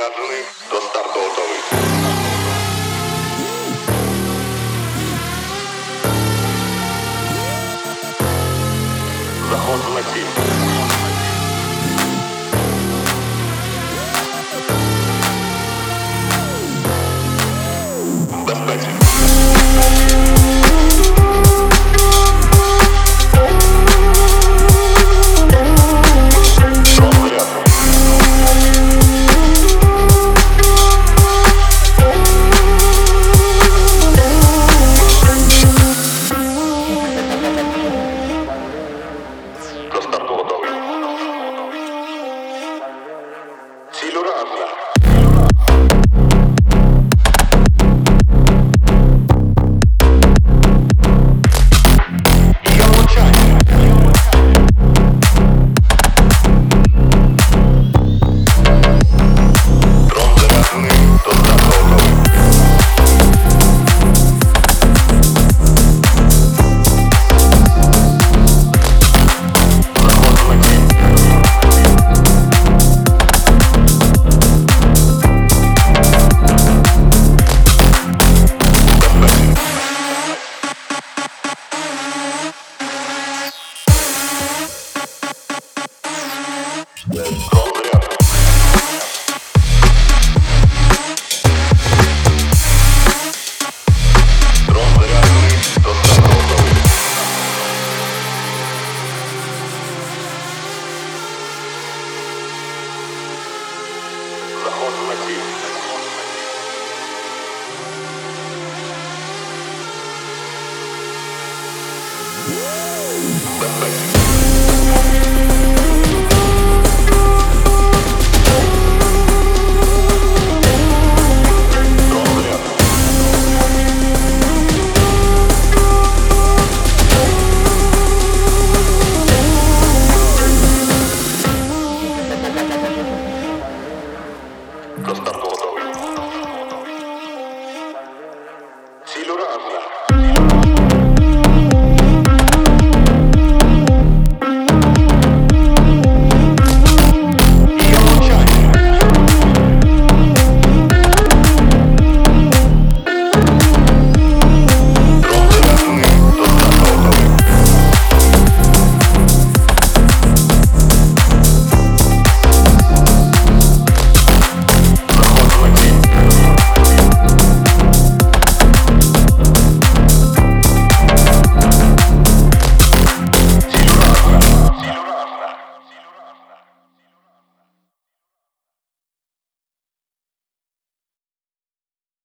заряджений, до старту готовий. Заходжу на ціль. Безпеці. До старту готовий. Ціль уражена. Є влучання. Дрон заряджений, до старту готовий. Заходжу на ціль. Заходжу на ціль. Безпеці. Дрон заряджений. До старту